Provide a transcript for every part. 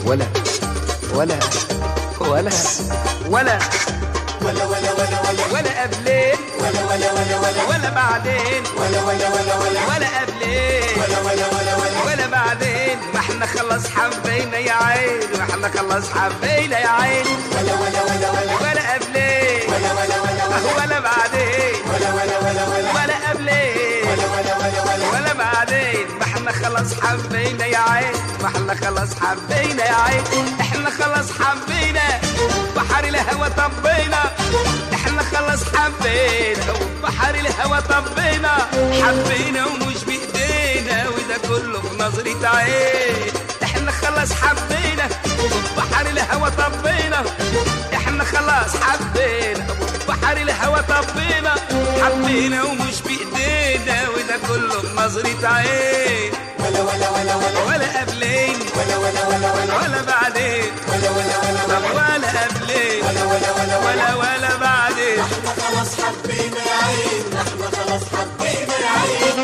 ولا ولا ولا ولا ولا ولا ولا ولا ولا قبلين ولا ولا ولا ولا ولا بعدين ولا ولا ولا ولا ولا قبلين ولا ولا ولا ولا ولا بعدين. ما احنا خلص حبينا يا عين، ما احنا خلص حبينا يا عين. ولا ولا ولا ولا ولا قبلين ولا ولا ولا ولا ولا بعدين ولا ولا ولا ولا ولا قبلين ولا ولا ولا ولا ولا بعدين. ما احنا خلص حبينا يا عين، ما احنا خلص حبينا يا عين. احنا خلص حبينا بحر الهوى طبينا، احنا خلص حبينا وبحر الهوى طبينا. حبينا ومش بايدينا وده كله بنظرة عين. احنا خلص حبينا وبحر الهوى طبينا، احنا خلاص حبينا وبحر الهوى طبينا. حبينا ومش بايدينا وده كله بنظرة عين. ولا ولا ولا ولا ولا قبلين ولا ولا ولا ولا ولا بعدين ولا ولا ولا طب ولا قبلين ولا ولا ولا ولا ولا بعدين. احنا خلاص حبينا يا عين، احنا خلاص حبينا يا عين.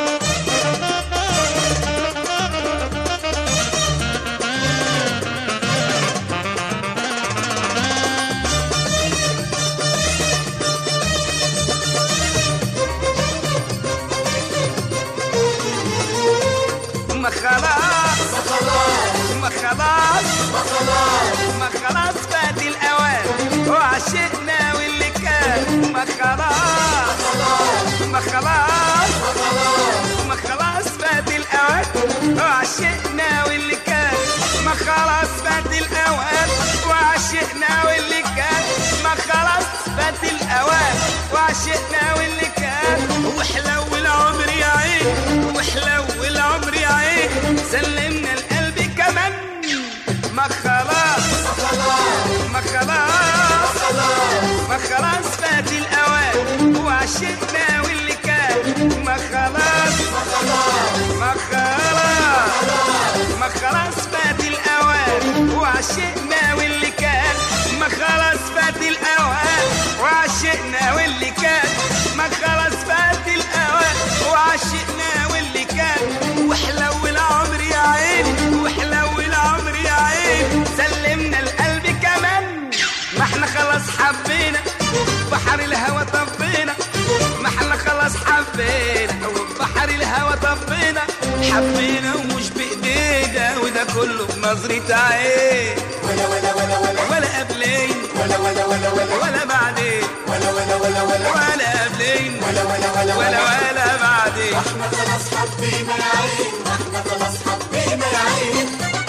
ما خلاص ما خلاص ما خلاص فات الأوان وعشقنا واللي كان. ما خلاص ما خلاص ما خلاص فات الأوان وعشقنا واللي كان. ما خلاص فات الأوان وعشقنا واللي كان. ما خلاص فات الأوان وعشقنا واللي كان. وحلو العمر يا عين، وحلو العمر يا عين. سلمنا القلب كمان. ما خلاص ما خلاص ما خلاص فات الأوان وعشقنا واللي كان. ما خلاص ما خلاص ما خلاص فات الأوان وعشقنا واللي كان. ما خلاص فات الأوان وعشقنا واللي كان. ما خلاص فات الأوان وعشقنا واللي كان. وحلو العمر يا عين، وحلو العمر يا عين. سلمنا القلب كمان. ما احنا خلاص حبينا بحر الهوى طبينا، ما احنا خلاص حبينا وبحر الهوى طبينا. حبينا ومش بايدينا وده كله بنظرة عين. ولا ولا ولا ولا ولا قبلين ولا ولا ولا ولا ولا بعدين ولا ولا ولا ولا ولا قبلين ولا ولا ولا ولا ولا بعدين. احنا خلاص حبينا يا عين، احنا خلاص حبينا يا عين.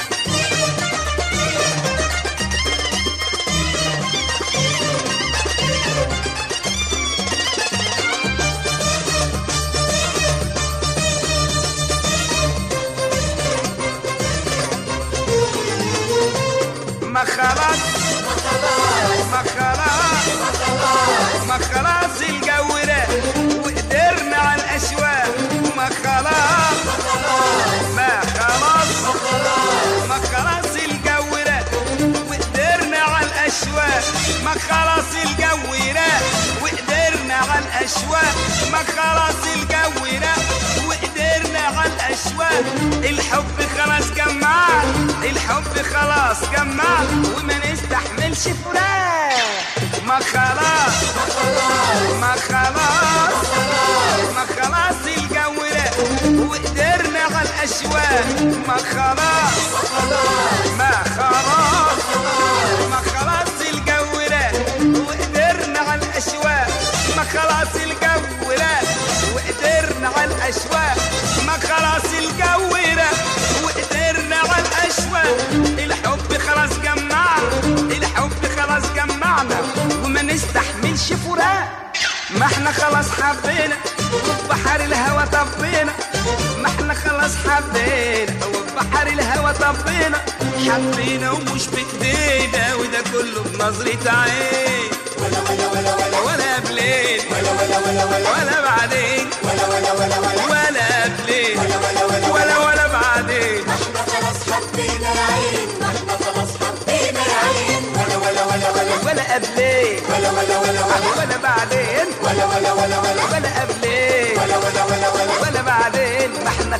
ما خلاص ما خلاص ما خلاص الجو راق وقدرنا على الأشواق. ما خلاص ما خلاص ما خلاص الجو راق وقدرنا على الأشواق. ما خلاص الجو راق وقدرنا على الأشواق. ما خلاص الجو راق وقدرنا على الأشواق. الحب خلاص جمعنا، الحب خلاص جمعنا وما نستحملش فراق. ما خلاص ما خلاص ما خلاص الجو راق وقدرنا على الأشواق. ما خلاص ما خلاص ما خلاص الجو راق وقدرنا على الأشواق. ما خلاص الجو راق وقدرنا على الأشواق. ما خلاص الجو راق وقدرنا على الأشواق. الحب خلاص جمعنا، الحب خلاص جمعنا وما نستحملش فراق. ما احنا خلاص حبينا وبحر الهوى طبينا، ما احنا خلاص حبينا وبحر الهوى طبينا. حبينا ومش بايدينا وده كله بنظرة عين. ولا ولا ولا ولا ولا قبلين ولا ولا ولا ولا ولا بعدين ولا ولا ولا ولا ولا قبلين ولا ولا ولا ولا ولا بعدين. احنا خلاص حبينا يا عين، احنا خلاص حبينا يا عين. ولا ولا ولا ولا ولا قبلين ولا ولا ولا ولا ولا بعدين ولا ولا ولا ولا ولا قبلين ولا ولا ولا ولا ولا بعدين. ما احنا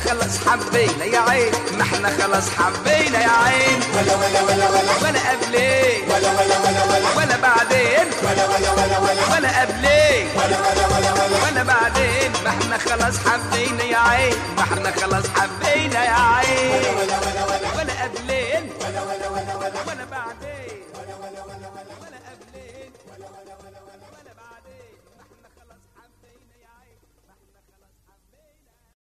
خلاص حبينا يا عين ما احنا خلاص حبينا يا عين ولا ولا ولا ولا ولا قبلين ولا ولا ولا ولا ولا بعدين ولا ولا ولا ولا ولا قبلين ولا ولا ولا ولا ولا بعدين ما احنا خلاص حبينا يا عين ما احنا خلاص حبينا يا عين